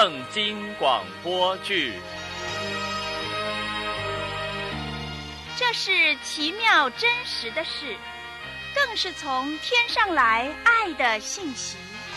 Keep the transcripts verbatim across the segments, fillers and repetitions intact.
圣经广播剧。 这是奇妙真实的事，更是从天上来爱的信息。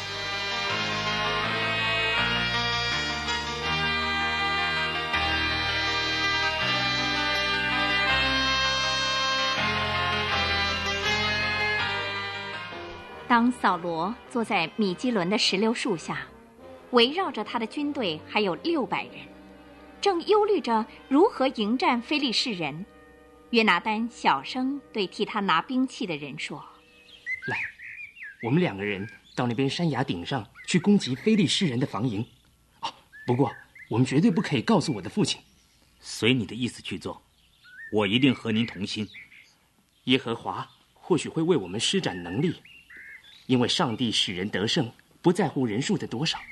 当扫罗坐在米基伦的石榴树下，围绕着他的军队还有六百人，正忧虑着如何迎战非利士人，约拿单小声对替他拿兵器的人说： 来，我们两个人到那边山崖顶上去攻击非利士人的防营。哦，不过我们绝对不可以告诉我的父亲。 随你的意思去做，我一定和您同心。 耶和华或许会为我们施展能力，因为上帝使人得胜，不在乎人数的多少。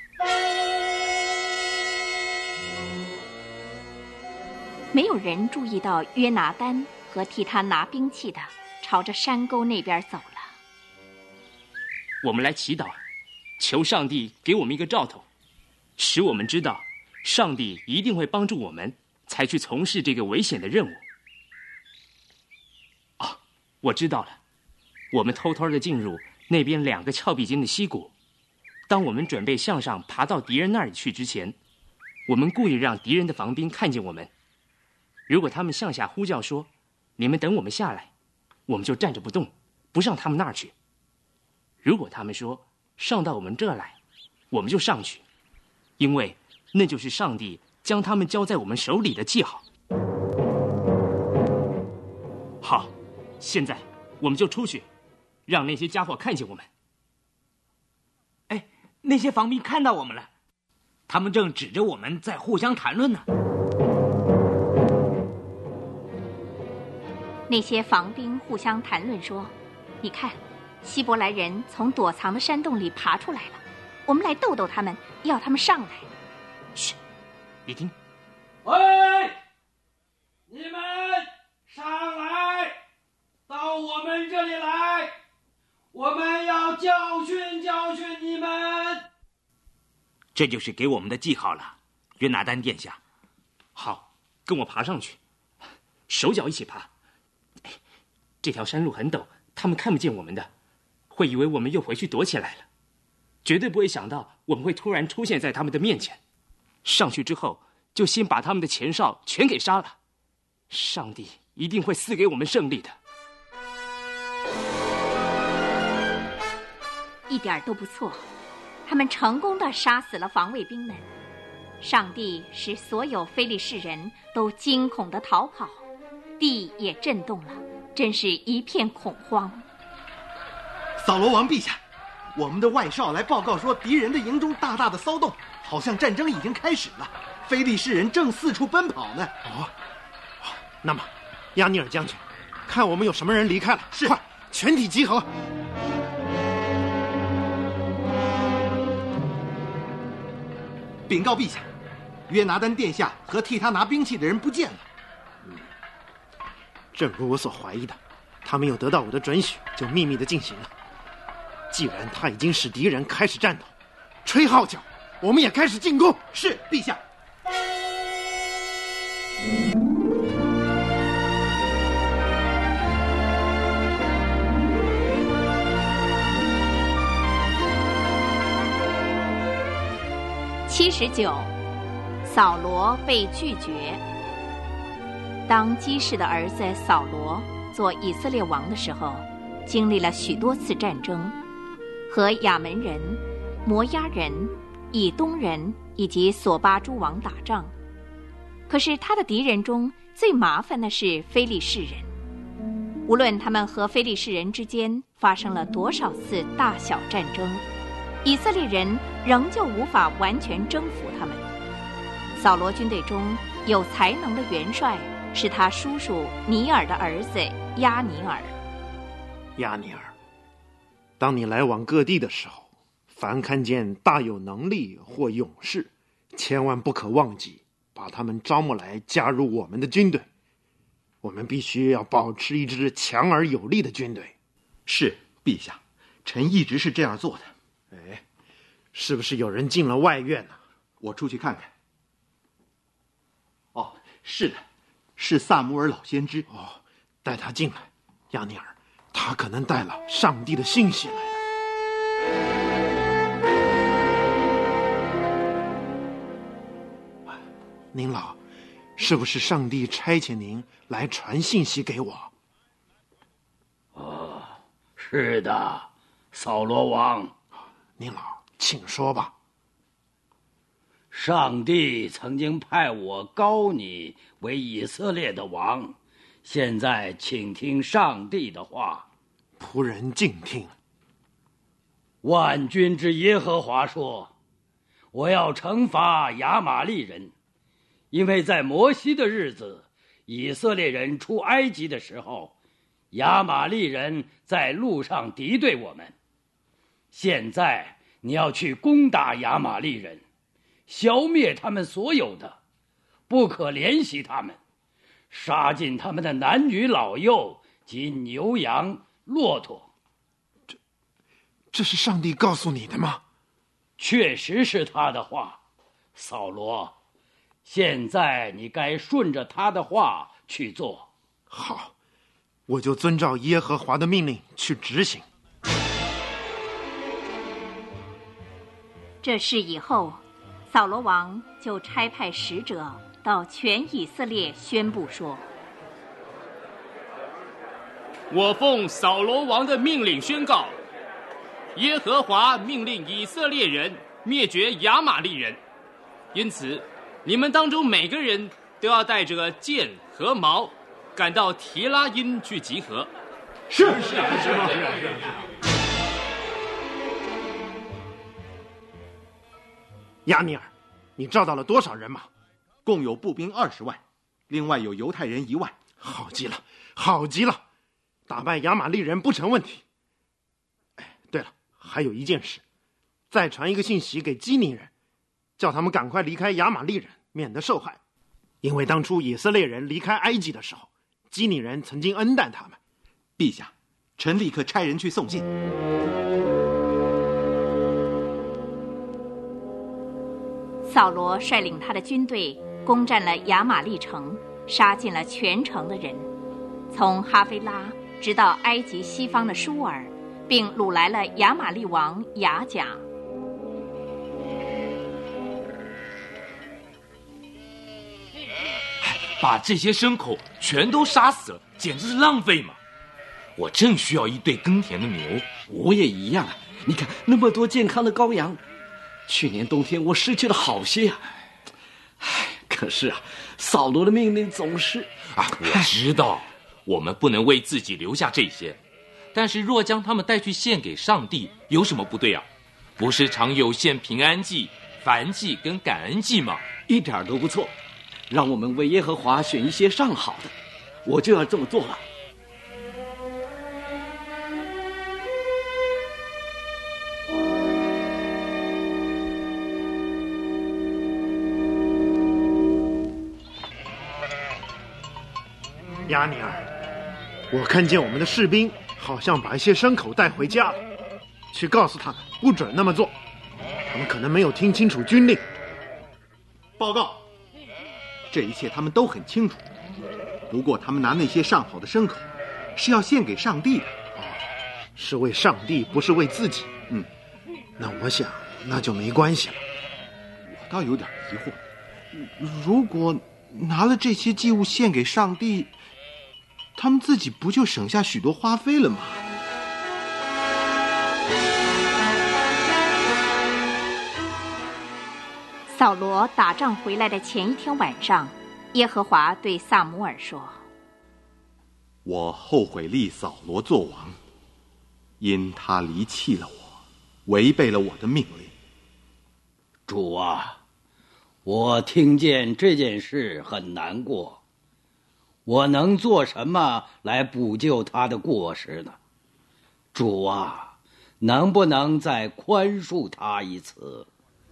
没有人注意到约拿单和替他拿兵器的朝着山沟那边走了。 我们来祈祷，求上帝给我们一个兆头，使我们知道上帝一定会帮助我们，才去从事这个危险的任务。哦，我知道了，我们偷偷地进入那边两个峭壁间的溪谷，当我们准备向上爬到敌人那里去之前，我们故意让敌人的防兵看见我们。如果他们向下呼叫说你们等我们下来，我们就站着不动，不上他们那儿去。如果他们说上到我们这儿来，我们就上去，因为那就是上帝将他们交在我们手里的记号。好，现在我们就出去，让那些家伙看见我们。 哎，那些防兵看到我们了，他们正指着我们在互相谈论呢。 那些防兵互相谈论说：你看，希伯来人从躲藏的山洞里爬出来了，我们来逗逗他们，要他们上来。 嘘，你听。 喂，你们上来，到我们这里来，我们要教训教训你们。 这就是给我们的记号了，约拿单殿下。 好，跟我爬上去，手脚一起爬。这条山路很陡，他们看不见我们的，会以为我们又回去躲起来了，绝对不会想到我们会突然出现在他们的面前。上去之后，就先把他们的前哨全给杀了，上帝一定会赐给我们胜利的。 一点都不错，他们成功地杀死了防卫兵们，上帝使所有非利士人都惊恐地逃跑，地也震动了，真是一片恐慌。 扫罗王陛下，我们的外哨来报告说，敌人的营中大大的骚动，好像战争已经开始了，非利士人正四处奔跑呢。 哦，那么亚尼尔将军，看我们有什么人离开了， 是， 快，全体集合。 禀告陛下，约拿单殿下和替他拿兵器的人不见了。 嗯，正如我所怀疑的，他没有得到我的准许，就秘密的进行了。既然他已经使敌人开始战斗，吹号角，我们也开始进攻。 是，陛下。 七十九，扫罗被拒绝。当基士的儿子扫罗做以色列王的时候，经历了许多次战争，和亚门人、摩押人、以东人以及索巴诸王打仗。可是他的敌人中最麻烦的是非利士人，无论他们和非利士人之间发生了多少次大小战争，以色列人仍旧无法完全征服他们。扫罗军队中有才能的元帅是他叔叔尼尔的儿子亚尼尔。 亚尼尔，当你来往各地的时候，凡看见大有能力或勇士，千万不可忘记把他们招募来加入我们的军队。我们必须要保持一支强而有力的军队。 是，陛下，臣一直是这样做的。 哎，是不是有人进了外院呢、啊？ 我出去看看。哦，是的，是萨姆尔老先知。 哦，带他进来，亚尼尔，他可能带了上帝的信息来了。您老，是不是上帝差遣您来传信息给我？ 哦，是的，扫罗王。 您老，请说吧。 上帝曾经派我膏你为以色列的王，现在请听上帝的话。 仆人静听。 万军之耶和华说：我要惩罚亚玛力人，因为在摩西的日子，以色列人出埃及的时候，亚玛力人在路上敌对我们。现在你要去攻打亚玛力人，消灭他们所有的，不可怜惜他们，杀尽他们的男女老幼及牛羊骆驼。 这这是上帝告诉你的吗？ 确实是他的话，扫罗，现在你该顺着他的话去做。 好，我就遵照耶和华的命令去执行。 这事以后，扫罗王就差派使者到全以色列宣布说： 我奉扫罗王的命令宣告，耶和华命令以色列人灭绝亚玛力人，因此你们当中每个人都要带着剑和矛赶到提拉因去集合。 是是是是。 亚尼尔，你召到了多少人马？ 共有步兵二十万，另外有犹太人一万。 好极了，好极了，打败亚玛力人不成问题。哎，对了，还有一件事，再传一个信息给基尼人，叫他们赶快离开亚玛力人，免得受害。因为当初以色列人离开埃及的时候，基尼人曾经恩待他们。 陛下，臣立刻差人去送信。 扫罗率领他的军队攻占了亚玛力城，杀尽了全城的人，从哈菲拉直到埃及西方的舒尔，并掳来了亚玛力王雅甲。 把这些牲口全都杀死了，简直是浪费嘛！我正需要一对耕田的牛。 我也一样啊！你看那么多健康的羔羊，去年冬天我失去了好些啊。唉，可是啊，扫罗的命令总是…… 啊，我知道，我们不能为自己留下这些，但是若将他们带去献给上帝，有什么不对啊？不是常有献平安祭、燔祭跟感恩祭吗？ 一点都不错。让我们为耶和华选一些上好的，我就要这么做了。 亚尼尔，我看见我们的士兵好像把一些牲口带回家了，去告诉他们不准那么做，他们可能没有听清楚军令。 报告，这一切他们都很清楚，不过他们拿那些上好的牲口是要献给上帝的。 哦，是为上帝，不是为自己。 嗯， 那我想那就没关系了。 我倒有点疑惑，如果拿了这些祭物献给上帝，他们自己不就省下许多花费了吗？ 扫罗打仗回来的前一天晚上，耶和华对撒母耳说： 我后悔立扫罗做王，因他离弃了我，违背了我的命令。 主啊，我听见这件事很难过，我能做什么来补救他的过失呢？主啊，能不能再宽恕他一次？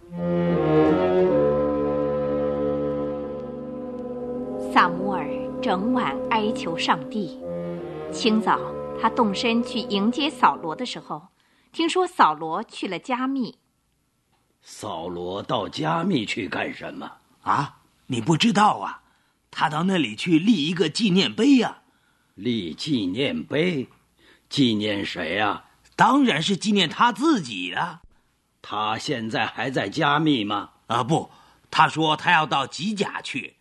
撒母耳整晚哀求上帝。清早，他动身去迎接扫罗的时候，听说扫罗去了加密。 扫罗到加密去干什么？ 啊，你不知道啊？他到那里去立一个纪念碑呀、啊。 立纪念碑？纪念谁啊？ 当然是纪念他自己啊。 他现在还在加密吗？ 啊，不，他说他要到吉甲去。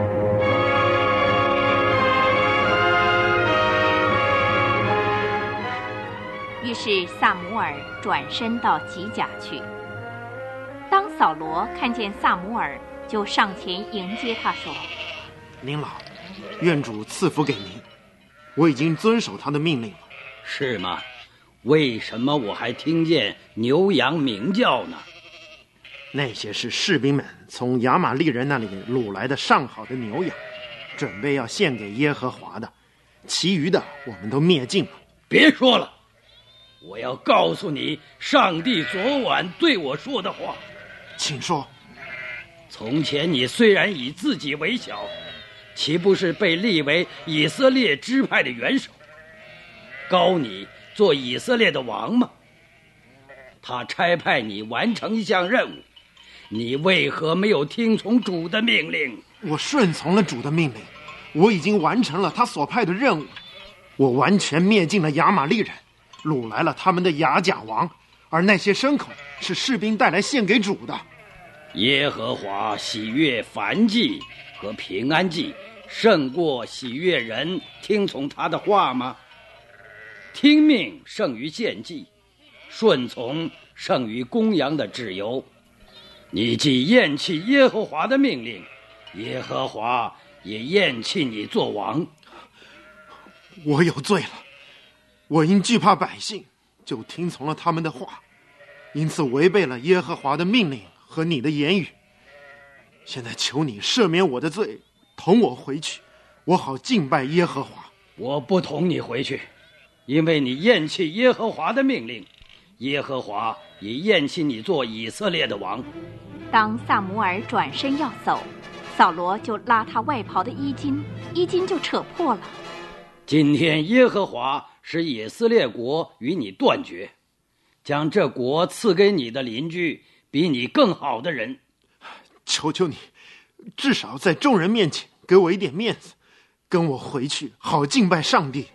于是撒母耳转身到吉甲去。当扫罗看见撒母耳，就上前迎接他说：“ 您老，愿主赐福给您。我已经遵守他的命令了。” 是吗？为什么我还听见牛羊鸣叫呢？ 那些是士兵们从亚玛力人那里掳来的上好的牛羊，准备要献给耶和华的。其余的我们都灭尽了。 别说了，我要告诉你上帝昨晚对我说的话。 请说。 从前你虽然以自己为小，岂不是被立为以色列支派的元首，膏你做以色列的王吗？他差派你完成一项任务，你为何没有听从主的命令？ 我顺从了主的命令，我已经完成了他所派的任务。我完全灭尽了亚玛力人，掳来了他们的亚甲王，而那些牲口是士兵带来献给主的。 耶和华喜悦燔祭和平安祭，胜过喜悦人听从他的话吗？听命胜于献祭，顺从胜于公羊的脂油。你既厌弃耶和华的命令，耶和华也厌弃你做王。 我有罪了，我因惧怕百姓，就听从了他们的话，因此违背了耶和华的命令和你的言语。现在求你赦免我的罪，同我回去，我好敬拜耶和华。 我不同你回去，因为你厌弃耶和华的命令，耶和华也厌弃你做以色列的王。 当撒母耳转身要走，扫罗就拉他外袍的衣襟，衣襟就扯破了。 今天耶和华使以色列国与你断绝，将这国赐给你的邻居比你更好的人。 求求你，至少在众人面前给我一点面子，跟我回去，好敬拜上帝。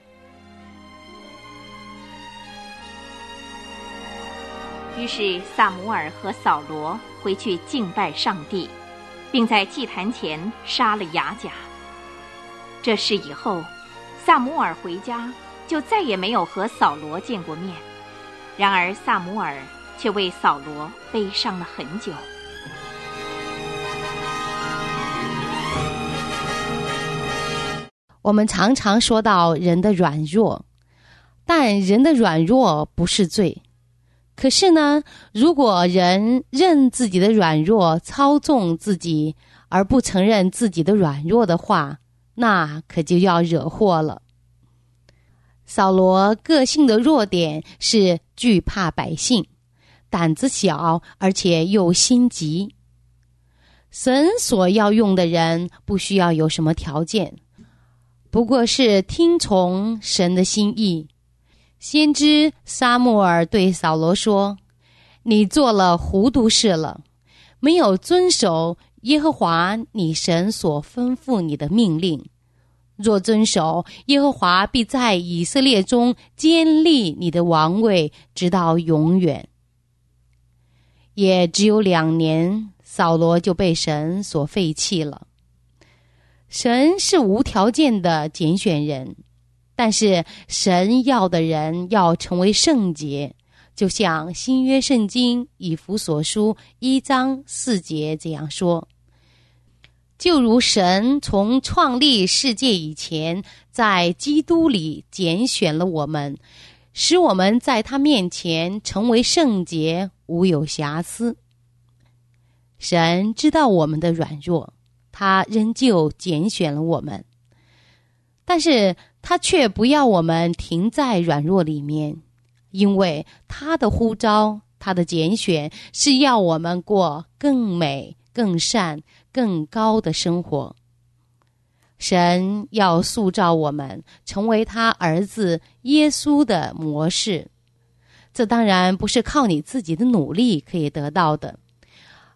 于是撒母耳和扫罗回去敬拜上帝，并在祭坛前杀了亚甲。这事以后，撒母耳回家就再也没有和扫罗见过面。然而撒母耳却为扫罗悲伤了很久。 我们常常说到人的软弱，但人的软弱不是罪。可是呢，如果人任自己的软弱操纵自己，而不承认自己的软弱的话，那可就要惹祸了。扫罗个性的弱点是惧怕百姓，胆子小，而且又心急。神所要用的人不需要有什么条件，不过是听从神的心意。先知撒母耳对扫罗说：“你做了糊涂事了，没有遵守耶和华你神所吩咐你的命令。若遵守，耶和华必在以色列中坚立你的王位，直到永远。”也只有两年，扫罗就被神所废弃了。神是无条件的拣选人，但是神要的人要成为圣洁，就像新约圣经以弗所书一章四节这样说：就如神从创立世界以前，在基督里拣选了我们，使我们在他面前成为圣洁，无有瑕疵。神知道我们的软弱，他仍旧拣选了我们，但是他却不要我们停在软弱里面，因为他的呼召，他的拣选是要我们过更美、更善、更高的生活。神要塑造我们成为他儿子耶稣的模式，这当然不是靠你自己的努力可以得到的，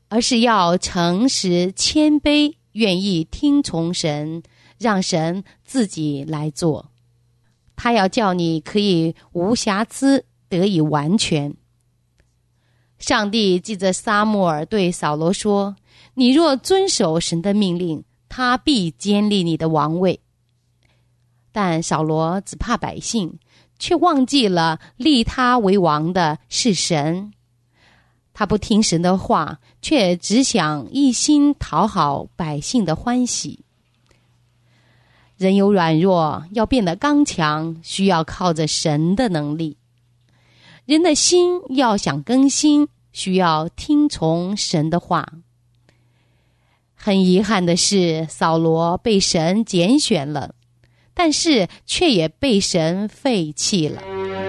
而是要诚实谦卑，愿意听从神，让神自己来做。他要叫你可以无瑕疵，得以完全。上帝记着撒母耳对扫罗说，你若遵守神的命令，他必坚立你的王位。但扫罗只怕百姓，却忘记了立他为王的是神。他不听神的话，却只想一心讨好百姓的欢喜。人有软弱，要变得刚强，需要靠着神的能力。人的心要想更新，需要听从神的话。很遗憾的是，扫罗被神拣选了，但是却也被神废弃了。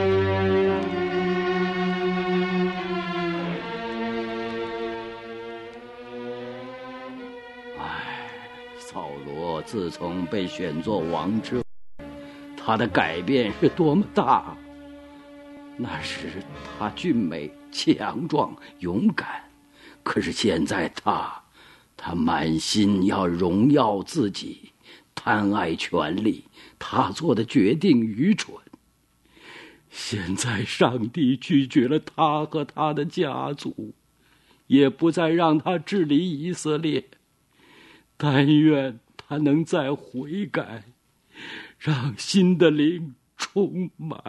扫罗自从被选作王之后，他的改变是多么大！那时他俊美、强壮、勇敢，可是现在他，他满心要荣耀自己，贪爱权力，他做的决定愚蠢。现在上帝拒绝了他和他的家族，也不再让他治理以色列。但愿他能再悔改，让新的灵充满。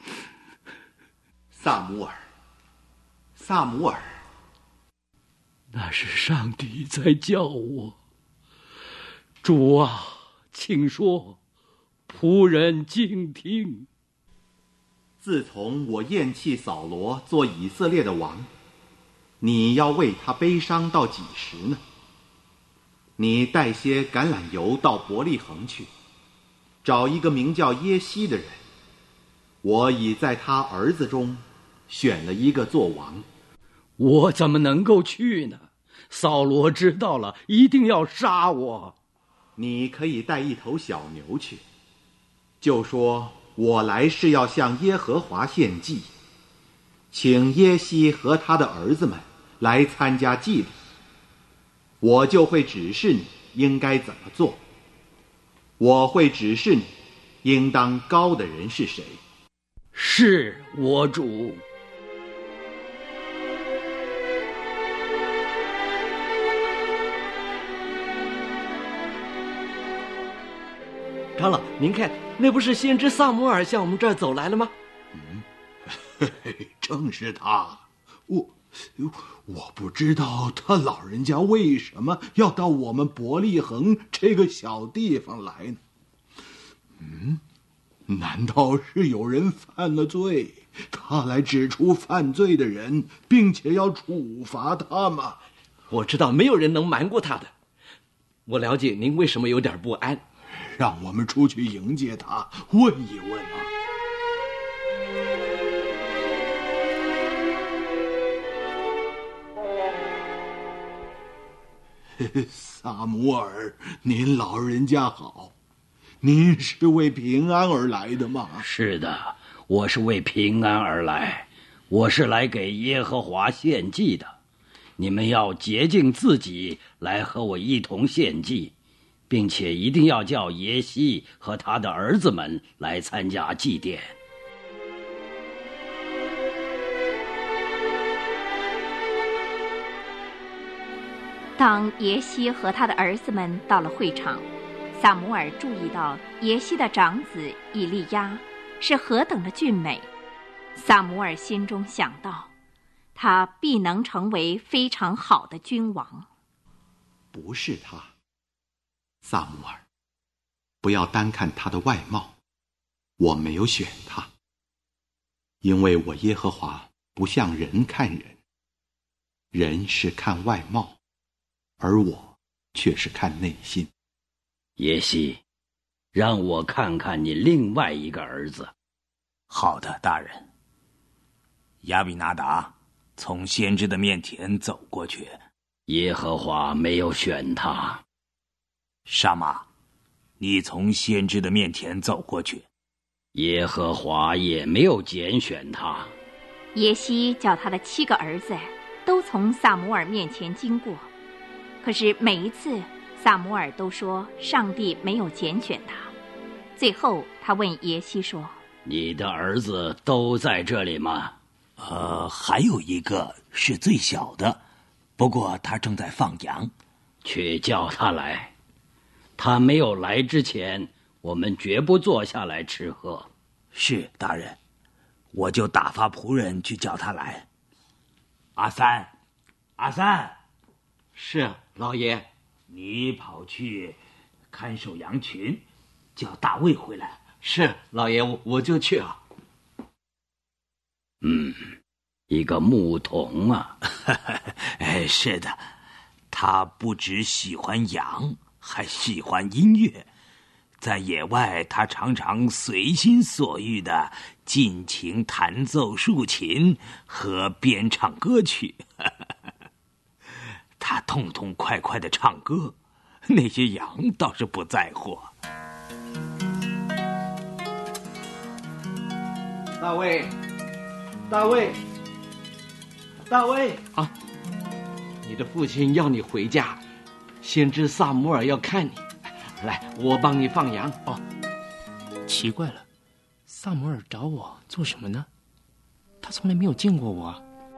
撒母耳，撒母耳， 那是上帝在叫我。主啊，请说，仆人静听。 自从我厌弃扫罗做以色列的王，你要为他悲伤到几时呢？你带些橄榄油到伯利恒去，找一个名叫耶西的人，我已在他儿子中选了一个做王。 我怎么能够去呢？扫罗知道了，一定要杀我。 你可以带一头小牛去，就说我来是要向耶和华献祭，请耶西和他的儿子们来参加祭礼，我就会指示你应该怎么做。我会指示你应当高的人是谁。 是我主。 长老，您看，那不是先知撒母耳向我们这儿走来了吗？ 嗯，嘿嘿，正是他。我我不知道他老人家为什么要到我们伯利恒这个小地方来呢？嗯，难道是有人犯了罪，他来指出犯罪的人，并且要处罚他吗？ 我知道没有人能瞒过他的。我了解您为什么有点不安。 让我们出去迎接他，问一问啊。撒母耳，您老人家好，您是为平安而来的吗？ 是的，我是为平安而来，我是来给耶和华献祭的。你们要洁净自己，来和我一同献祭，并且一定要叫耶西和他的儿子们来参加祭奠。 当耶西和他的儿子们到了会场，撒母耳注意到耶西的长子以利亚是何等的俊美。撒母耳心中想到，他必能成为非常好的君王。 不是他，撒母耳，不要单看他的外貌，我没有选他，因为我耶和华不像人看人，人是看外貌，而我却是看内心。 耶西，让我看看你另外一个儿子。 好的，大人。亚比拿达从先知的面前走过去。 耶和华没有选他。 沙玛，你从先知的面前走过去。 耶和华也没有拣选他。 耶西叫他的七个儿子都从撒母耳面前经过，可是每一次撒母耳都说上帝没有拣选他。最后他问耶西说： 你的儿子都在这里吗？ 呃，还有一个是最小的，不过他正在放羊。 去叫他来，他没有来之前，我们绝不坐下来吃喝。 是，大人，我就打发仆人去叫他来。阿三，阿三， 是老爷， 你跑去看守羊群，叫大卫回来。 是老爷，我我就去啊。 嗯，一个牧童啊。 哎，是的，他不只喜欢羊，还喜欢音乐。在野外，他常常随心所欲地尽情弹奏竖琴和编唱歌曲。他痛痛快快地唱歌，那些羊倒是不在乎。 大卫，大卫，大卫啊！你的父亲要你回家，先知撒母耳要看你。来，我帮你放羊。 哦，奇怪了，撒母耳找我做什么呢？他从来没有见过我。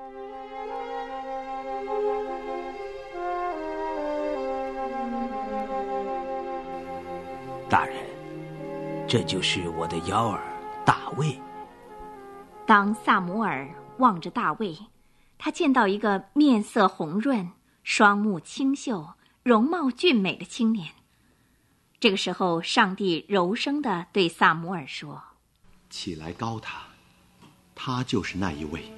大人，这就是我的幺儿大卫。 当撒母耳望着大卫，他见到一个面色红润、双目清秀、容貌俊美的青年。这个时候，上帝柔声地对撒母耳说： 起来膏他，他就是那一位。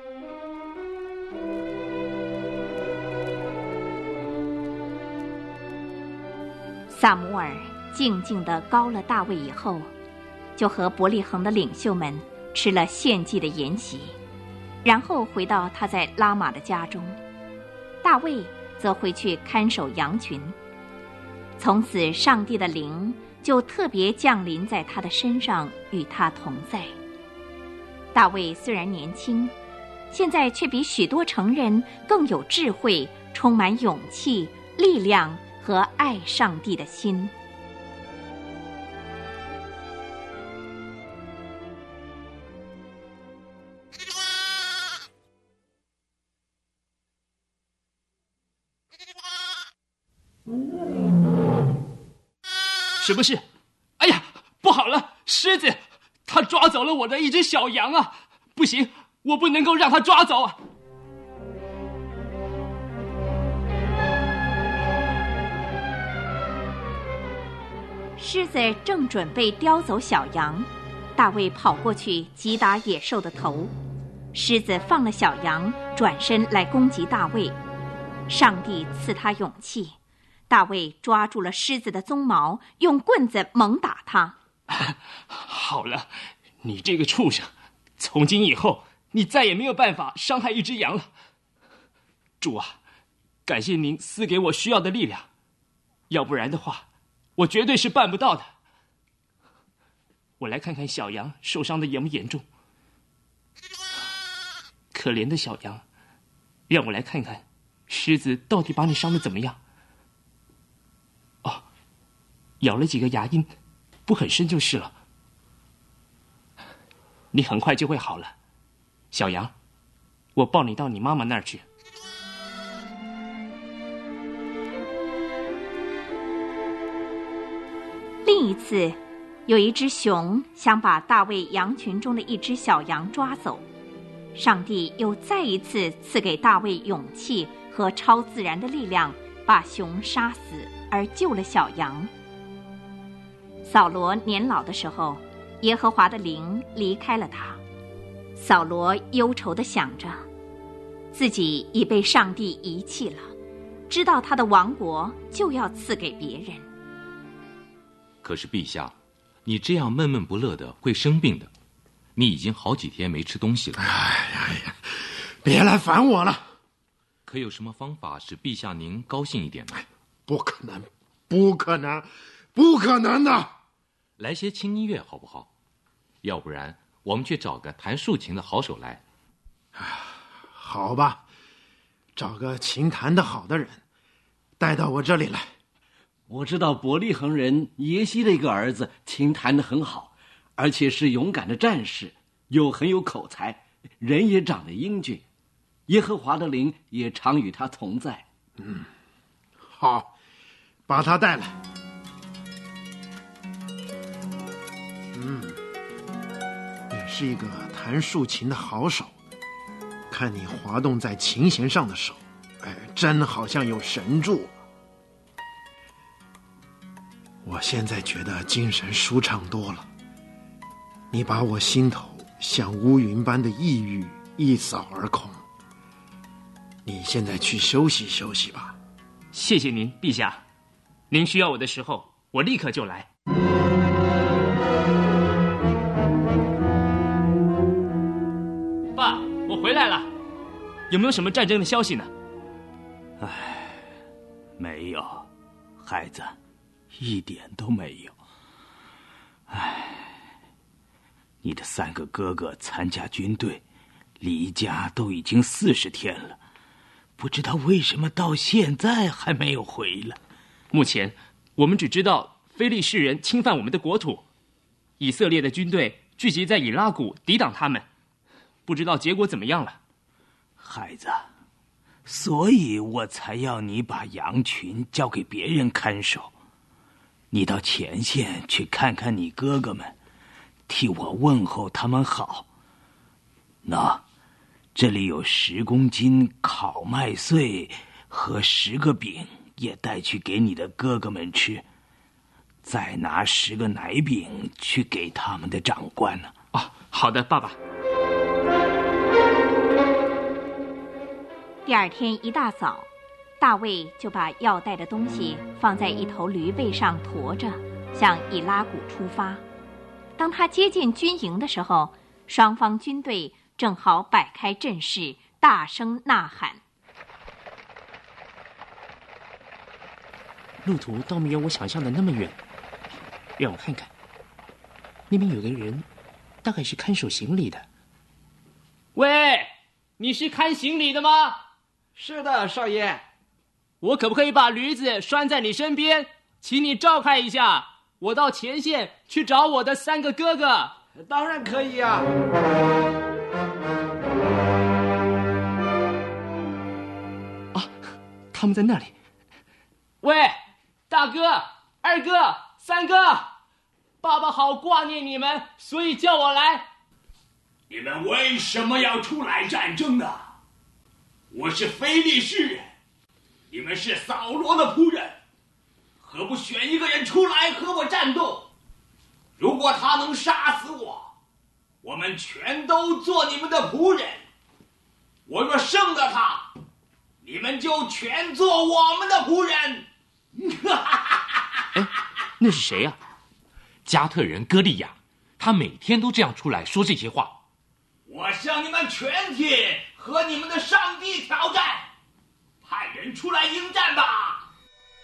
撒母耳静静地膏了大卫以后，就和伯利恒的领袖们吃了献祭的筵席，然后回到他在拉玛的家中。大卫则回去看守羊群。从此，上帝的灵就特别降临在他的身上，与他同在。大卫虽然年轻，现在却比许多成人更有智慧，充满勇气、力量和爱上帝的心。 什么事？哎呀，不好了！狮子，他抓走了我的一只小羊啊！不行，我不能够让他抓走啊！ 狮子正准备叼走小羊，大卫跑过去击打野兽的头。狮子放了小羊，转身来攻击大卫。上帝赐他勇气。大卫抓住了狮子的鬃毛，用棍子猛打他。 好了，你这个畜生，从今以后你再也没有办法伤害一只羊了。主啊，感谢您赐给我需要的力量，要不然的话，我绝对是办不到的。我来看看小羊受伤的严不严重。可怜的小羊，让我来看看狮子到底把你伤得怎么样。哦，咬了几个牙印，不很深就是了。你很快就会好了，小羊，我抱你到你妈妈那儿去。 另一次，有一只熊想把大卫羊群中的一只小羊抓走，上帝又再一次赐给大卫勇气和超自然的力量，把熊杀死，而救了小羊。扫罗年老的时候，耶和华的灵离开了他。扫罗忧愁地想着，自己已被上帝遗弃了，知道他的王国就要赐给别人。 可是陛下，你这样闷闷不乐的会生病的。你已经好几天没吃东西了。 哎呀呀，别来烦我了。 可有什么方法使陛下您高兴一点呢？ 不可能，不可能，不可能的。 来些轻音乐好不好？要不然我们去找个弹竖琴的好手来。 好吧， 找个琴弹得好的人，带到我这里来。 我知道伯利恒人耶西的一个儿子琴弹得很好，而且是勇敢的战士，又很有口才，人也长得英俊。耶和华的灵也常与他同在。 嗯，好，把他带来。嗯，你是一个弹竖琴的好手，看你滑动在琴弦上的手，哎，真好像有神助。我现在觉得精神舒畅多了。你把我心头像乌云般的抑郁一扫而空。你现在去休息休息吧。 谢谢您，陛下。您需要我的时候，我立刻就来。爸，我回来了。有没有什么战争的消息呢？ 唉，没有，孩子，一点都没有。唉，你的三个哥哥参加军队，离家都已经四十天了。不知道为什么到现在还没有回来。 目前我们只知道非利士人侵犯我们的国土，以色列的军队聚集在以拉谷抵挡他们，不知道结果怎么样了。 孩子，所以我才要你把羊群交给别人看守，你到前线去看看你哥哥们，替我问候他们好。喏，这里有十公斤烤麦穗和十个饼，也带去给你的哥哥们吃。再拿十个奶饼去给他们的长官呢。 哦，好的，爸爸。 第二天一大早，大卫就把要带的东西放在一头驴背上驮着，向以拉谷出发。当他接近军营的时候，双方军队正好摆开阵势，大声呐喊。 路途倒没有我想象的那么远，让我看看，那边有个人，大概是看守行李的。喂，你是看行李的吗？ 是的，少爷。 我可不可以把驴子拴在你身边，请你照看一下，我到前线去找我的三个哥哥。 当然可以啊。 啊，他们在那里。喂，大哥、二哥、三哥，爸爸好挂念你们，所以叫我来。 你们为什么要出来战争呢？我是非利士人，你们是扫罗的仆人，何不选一个人出来和我战斗？如果他能杀死我，我们全都做你们的仆人；我若胜了他，你们就全做我们的仆人。 哎，那是谁呀、啊？ 加特人歌利亚，他每天都这样出来说这些话。 我向你们全体和你们的上帝挑战，派人出来应战吧。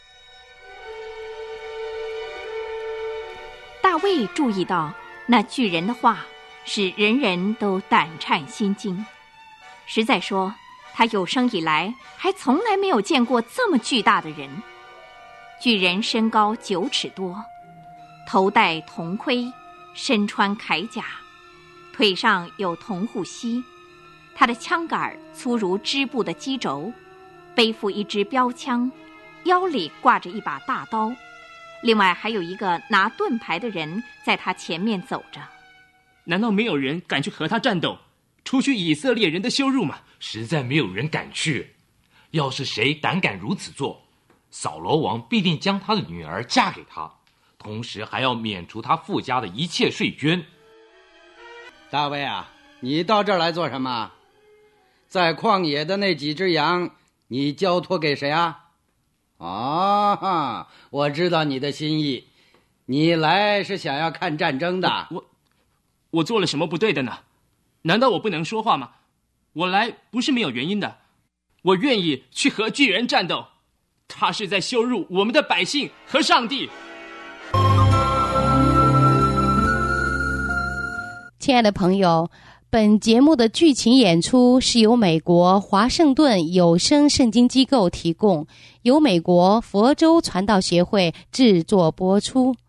大卫注意到那巨人的话使人人都胆颤心惊，实在说他有生以来还从来没有见过这么巨大的人。巨人身高九尺多，头戴铜盔，身穿铠甲，腿上有铜护膝，他的枪杆粗如织布的机轴，背负一支标枪，腰里挂着一把大刀，另外还有一个拿盾牌的人在他前面走着。 难道没有人敢去和他战斗，除去以色列人的羞辱吗？ 实在没有人敢去。要是谁胆敢如此做，扫罗王必定将他的女儿嫁给他，同时还要免除他父家的一切税捐。 大卫啊，你到这儿来做什么？在旷野的那几只羊，你交托给谁啊？啊，我知道你的心意，你来是想要看战争的。 我我做了什么不对的呢？难道我不能说话吗？我来不是没有原因的，我愿意去和巨人战斗，他是在羞辱我们的百姓和上帝。 亲爱的朋友， 本节目的剧情演出是由美国华盛顿有声圣经机构提供，由美国佛州传道协会制作播出。